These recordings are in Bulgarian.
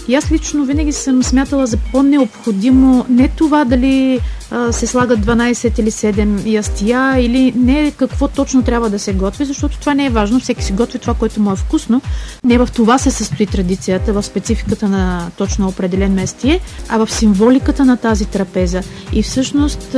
И аз лично винаги съм смятала за по-необходимо не това дали се слагат 12 или 7 ястия или не какво точно трябва да се готви, защото това не е важно. Всеки си готви това, което му е вкусно. Не в това се състои традицията, в спецификата на точно определен ястие, а в символиката на тази трапеза. И всъщност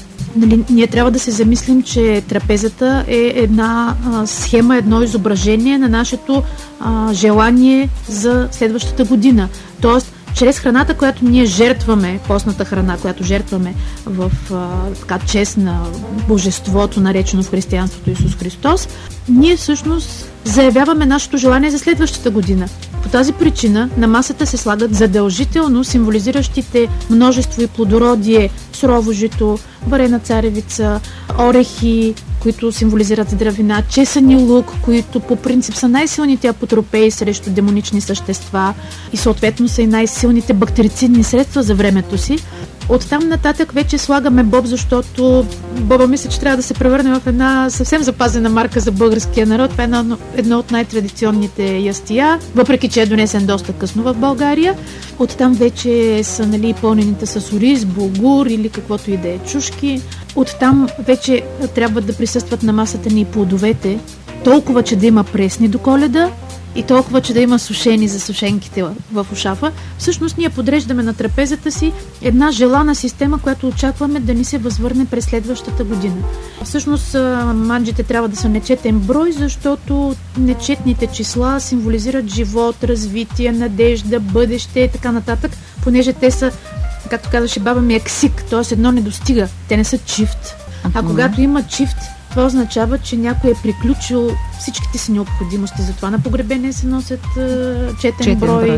ние трябва да се замислим, че трапезата е една схема, едно изображение на нашето желание за следващата година. Тоест, чрез храната, която ние жертваме, постната храна, която жертваме в така чест на Божеството, наречено в християнството Исус Христос, ние всъщност заявяваме нашето желание за следващата година. По тази причина на масата се слагат задължително символизиращите множество и плодородие, сурово жито, варена царевица, орехи, които символизират здравина, чесън и лук, които по принцип са най-силните апотропеи срещу демонични същества и съответно са и най-силните бактерицидни средства за времето си. Оттам нататък вече слагаме боб, защото боба мисля, че трябва да се превърне в една съвсем запазена марка за българския народ. Това е едно от най-традиционните ястия, въпреки че е донесен доста късно в България. Оттам вече са пълнените с ориз, булгур или каквото и да е чушки. Оттам вече трябва да присъстват на масата ни плодовете, толкова, че да има пресни до Коледа и толкова, че да има сушени за сушенките в ушафа. Всъщност ние подреждаме на трапезата си една желана система, която очакваме да ни се възвърне през следващата година. Всъщност манджите трябва да са нечетен брой, защото нечетните числа символизират живот, развитие, надежда, бъдеще и така нататък, понеже те са, както казваше баба ми, ексик, т.е. едно не достига. Те не са чифт. А когато има чифт, това означава, че някой е приключил всичките си необходимости. Затова на погребение се носят четен брой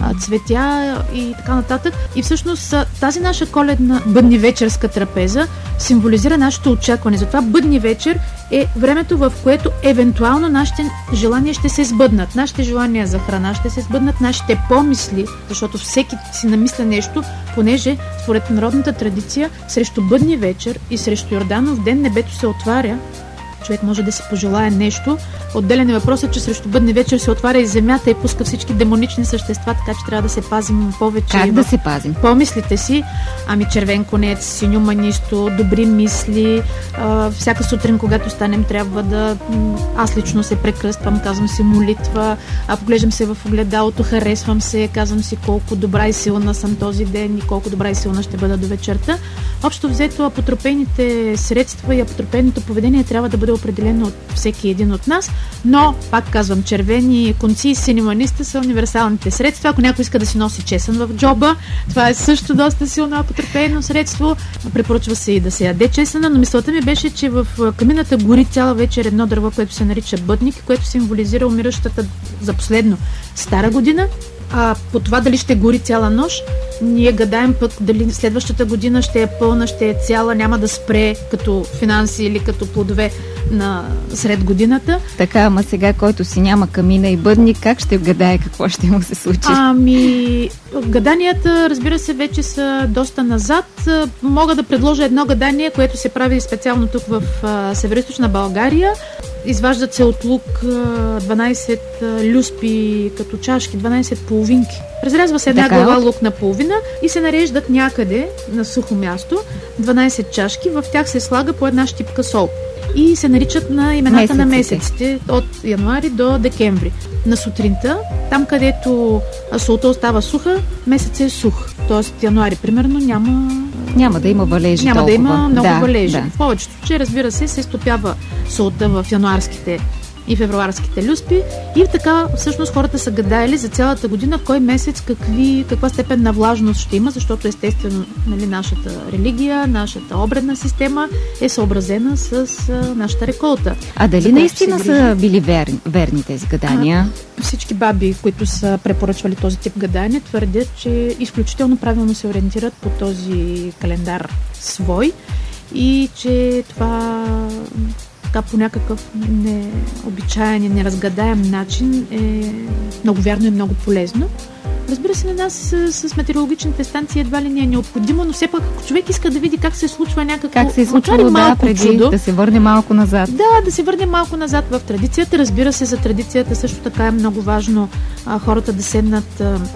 цветя и така нататък. И всъщност тази наша коледна бъдни вечерска трапеза символизира нашето очакване. Затова бъдни вечер е времето, в което евентуално нашите желания ще се сбъднат. Нашите желания за храна ще се сбъднат, нашите помисли, защото всеки си намисля нещо, понеже според народната традиция срещу бъдни вечер и срещу Йорданов ден небето се отваря. Човек може да си пожелае нещо. Отделен е въпросът, че срещу бъдни вечер се отваря и земята и пуска всички демонични същества, така че трябва да се пазим повече. Как да се пазим? Помислите си, червен конец, синьо манисто, добри мисли. Всяка сутрин, когато станем, трябва да... Аз лично се прекръствам, казвам си молитва, поглеждам се в огледалото, харесвам се, казвам си колко добра и силна съм този ден и колко добра и силна ще бъда до вечерта. Общо взето, апотропейните средства и апотропейното поведение трябва да бъде определено от всеки един от нас, но, пак казвам, червени конци и сини маниста са универсалните средства. Ако някой иска да си носи чесън в джоба, това е също доста силно апотропейно средство. Препоръчва се и да се яде чесъна, но мисълта ми беше, че в камината гори цяла вечер едно дърво, което се нарича бъдник, което символизира умиращата за последно стара година. По това дали ще гори цяла нощ, ние гадаем пък дали следващата година ще е пълна, ще е цяла, няма да спре като финанси или като плодове на сред годината. Така, ама сега, който си няма камина и бъдник, как ще гадае какво ще му се случи? Гаданията, разбира се, вече са доста назад. Мога да предложа едно гадание, което се прави специално тук в североизточна България. Изваждат се от лук 12 люспи като чашки, 12 половинки. Разрязва се една глава лук на половина и се нареждат някъде на сухо място 12 чашки. В тях се слага по една щипка сол. И се наричат на имената на месеците от януари до декември. На сутринта, там където солта остава суха, месецът е сух. Тоест януари, примерно, няма да има валежи. Няма толкова. Да има много валежи. Да. В повечето случаи, разбира се стопява солта в януарските и февруарските люспи и така всъщност хората са гадаели за цялата година кой месец каква степен на влажност ще има, защото естествено нашата религия, нашата обредна система е съобразена с нашата реколта. А дали наистина са били верни тези гадания? Всички баби, които са препоръчвали този тип гадания, твърдят, че изключително правилно се ориентират по този календар свой и че това по някакъв необичаен и неразгадаем начин е много вярно и много полезно. Разбира се, на нас с метеорологичните станции едва ли не е необходимо, но все пак, ако човек иска да види как се случва как се е случвало, преди чудо, да се върне малко назад. Да се върне малко назад в традицията. Разбира се, за традицията също така е много важно хората да седнат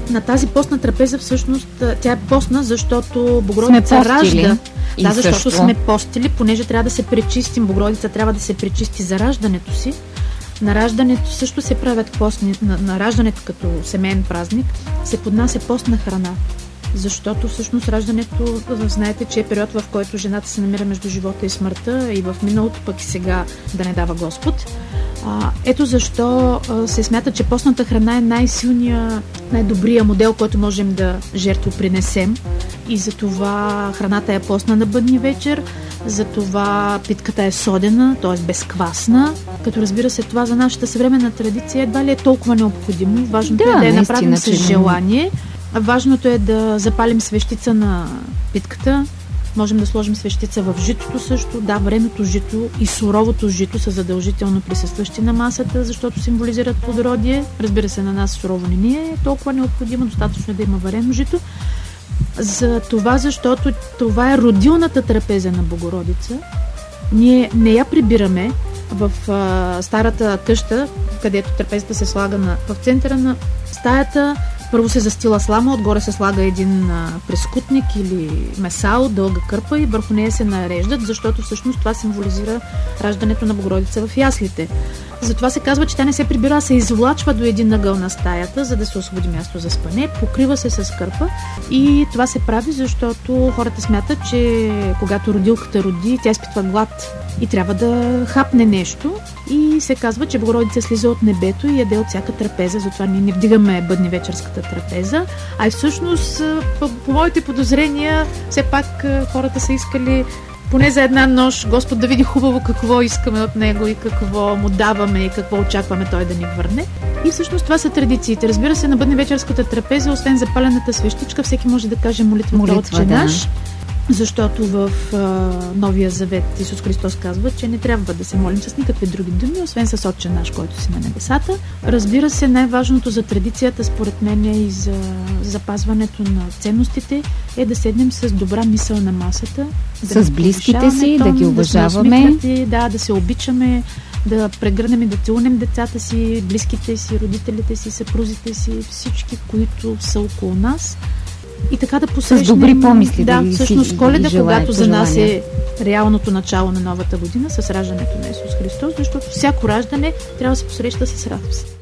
на тази постна трапеза всъщност тя е постна, защото Богородица ражда. Да, защото сме постили, понеже трябва да се пречистим. Богородица трябва да се пречисти за раждането си. На раждането също се правят постни, на раждането като семейен празник се поднася постна храна. Защото всъщност раждането, знаете, че е период, в който жената се намира между живота и смъртта, и в миналото, пък и сега, да не дава Господ. Ето защо се смята, че постната храна е най-силния, най-добрия модел, който можем да жертвопринесем. И затова храната е постна на бъдни вечер, затова питката е содена, т.е. безквасна, като разбира се това за нашата съвременна традиция едва ли е толкова необходимо. Важното е да я направим с желание. Важното е да запалим свещица на питката. Можем да сложим свещица в житото също. Да, вареното жито и суровото жито са задължително присъстващи на масата, защото символизират плодородие. Разбира се, на нас сурово не ни е толкова необходимо, достатъчно е да има варено жито. За това, защото това е родилната трапеза на Богородица. Ние не я прибираме в старата къща, където трапезата се слага в центъра на стаята. Първо се застила слама, отгоре се слага един прескутник или месал, дълга кърпа и върху нея се нареждат, защото всъщност това символизира раждането на Богородица в яслите. Затова се казва, че тя не се прибира, а се извлачва до един ъгъл на стаята, за да се освободи място за спане, покрива се с кърпа и това се прави, защото хората смятат, че когато родилката роди, тя изпитва глад и трябва да хапне нещо и се казва, че Богородица слиза от небето и яде от всяка трапеза, затова ние не вдигаме бъднивечерската трапеза, а и всъщност по моите подозрения все пак хората са искали поне за една нощ Господ да види хубаво какво искаме от Него и какво му даваме и какво очакваме Той да ни върне. И всъщност това са традициите. Разбира се, на бъдневечерската трапеза, освен запалената свещичка, всеки може да каже молитвата Отче наш, защото в Новия Завет Исус Христос казва, че не трябва да се молим с никакви други думи, освен с Отче наш, който си на небесата. Разбира се, най-важното за традицията, според мен и за запазването на ценностите, е да седнем с добра мисъл на масата. С близките си, да ги уважаваме. Да се обичаме, да прегърнем и да целунем децата си, близките си, родителите си, съпрузите си, всички, които са около нас. И така да посрещнем... С добри помисли. Да, всъщност Коледа, когато за нас е реалното начало на новата година с раждането на Исус Христос, защото всяко раждане трябва да се посреща с радост.